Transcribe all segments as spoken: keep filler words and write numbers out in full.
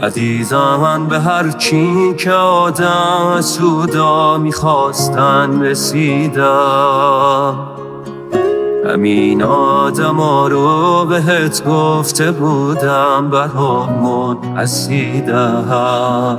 ندیدم به هر کی که آدم سودا میخواستن رسیدم. همین آدما رو بهت گفته بودم برامون اسیدم.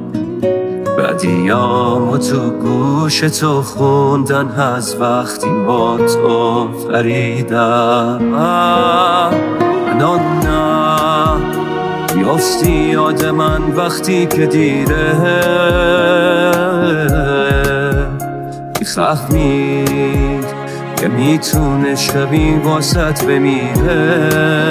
بدیامو تو گوش تو خوندن از وقتی با تو فریدم. الان نه بیافتی یاد من وقتی که دیره، میفهمید که میتونه شبی واسط بمیره.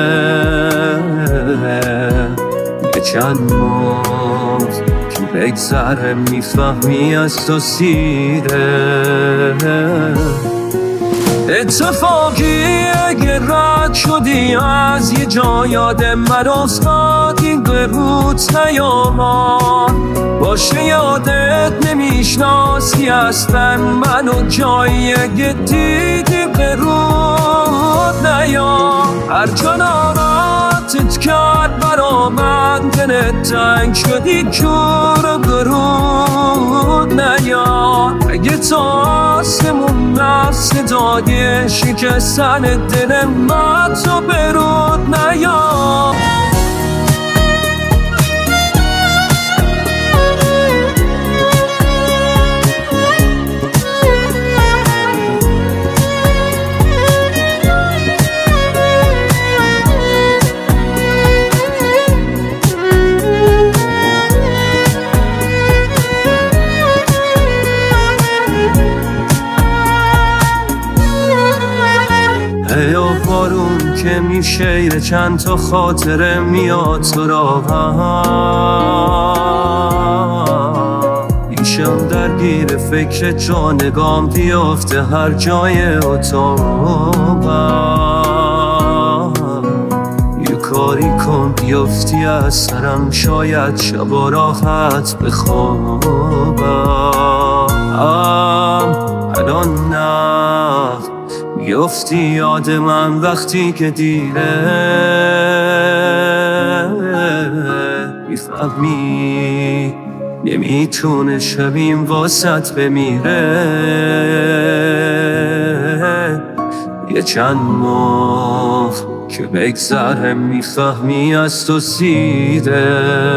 یه چند موز که بگذره میفهمی از تو سیره. اتفاقی اگه رد شدی از یه جا یاد من افتادی به روت نیامان باشه، یادت نمیشناسی اصلا منو جایی اگه دیدی به رود نیام. هر جا ناراتت کرد برا من دلت تنگ شدی کور برود نیام. اگه تا آسمون نفس دادی شکستن دل من تو برود نیام. یا بارون که میشه چند تا خاطره میاد تو راهم، ایشم درگیر فکر جا نگام بیافته هر جای اتاقم. یه کاری کن بیافتی از سرم شاید شبا راحت بخوابم. الان نه بیافتی یاد من وقتی که دیره، میفهمی نمیتونه شبیم واسط بمیره. یه چند ماه که بگذره میفهمی از تو سیده.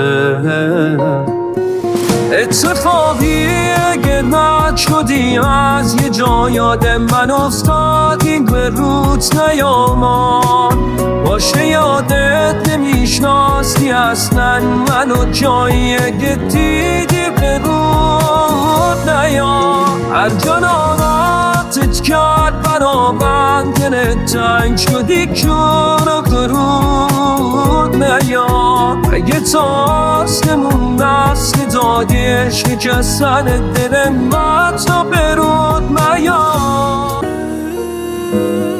اتفاقی اگه رد شدی از یه جا یاد من افتادی به روت نیامان باشه، یادت نمیشناسی اصلا منو جایی اگه دیدی به رود نیام. هر جا ناراتت کرد برا من دلت تنگ شدی کور برود نیام. اگه تا آسمون دست دادی شکستن دل من تو برود نیام.